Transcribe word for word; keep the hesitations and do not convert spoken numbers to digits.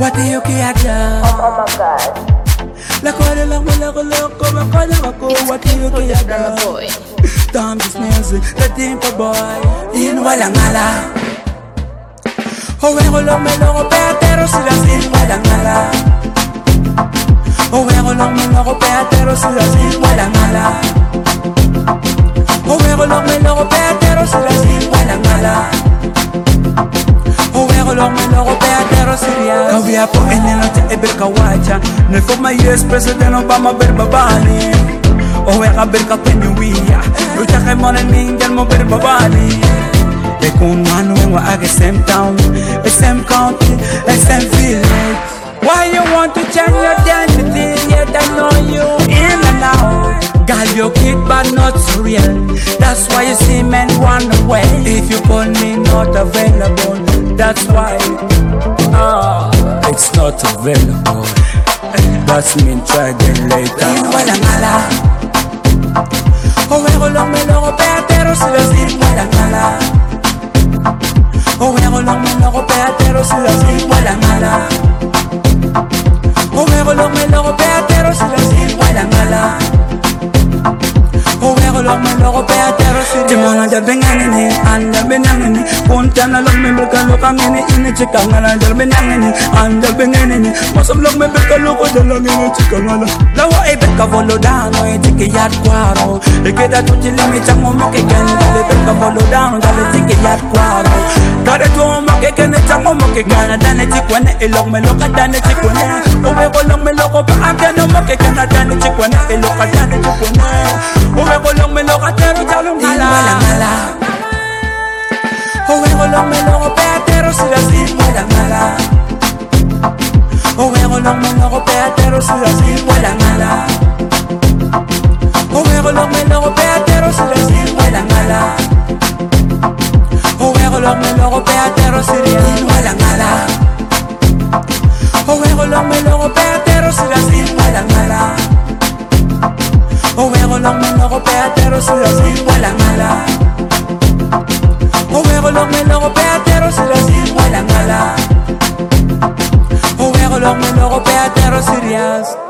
What do you care, girl? Oh, oh my god. Lakore lang mo lako loko makala ako. What do you care, girl? Damn this music, the dimple boy. In walang ala. Owe ko lang may loko pero sila sin walang ala. Owe ko lang may loko pero sila sin walang ala. Owe ko lang may loko pero sila sin walang ala. Owe ko lang may loko pero serious. Kawia po inilata eber kawacha. Nefo my U S President Obama berbabali. Owe ka ber ka penyuia. Lucha kay mo na ningal mo berbabali. They con one when we're at the same town, the same county, the same village. Why you want to change your identity? Yet I know you in and out. Girl, you kid but not so real. That's why you see men run away. If you call me not available, that's why. Ah, it's not available. That's me try again later. Walang ala. Owe ko lang may loko pero sila sin walang ala. Owe ko lang may loko pero sila sin walang ala. Owe ko lang may loko pero sila sin walang ala. Owe ko lang may loko pero sila di mga dabinganini, anda binangini. Punta na lang may berkalo kangini. Ini-chika nga lang dal binangini, anda binganini. Masam lang may berkalo ko dalang ini-chika nga lang. Lawa ibet ka volodano, itikiyat kwaro. Ikeda tuchilimi chango mokikeni. Dali bet ka volodano, dali tikiyat kwaro. Kare tuwa makikeni chango mokikeni. Dane chikwene ilok meloka dane chikwene. Uwe ko lang meloko pa akeno mokikeni. Dane chikwene iloka dane chikwene. Uwe ko lang meloka tero chalong ala. Walang ala. Uwe ko lang meloko pero sila sin walang ala. Uwe ko lang meloko pero sila sin walang ala. Uwe ko lang meloko pero sila sin walang ala. Uwe ko lang meloko pero sila sin walang ala. Uwe ko lang meloko pero sila sin walang ala. Uwe ko lang meloko pero sila sin walang ala. Uwe ko lang meloko pero sila sin walang ala. Uwe ko lang meloko pero serious.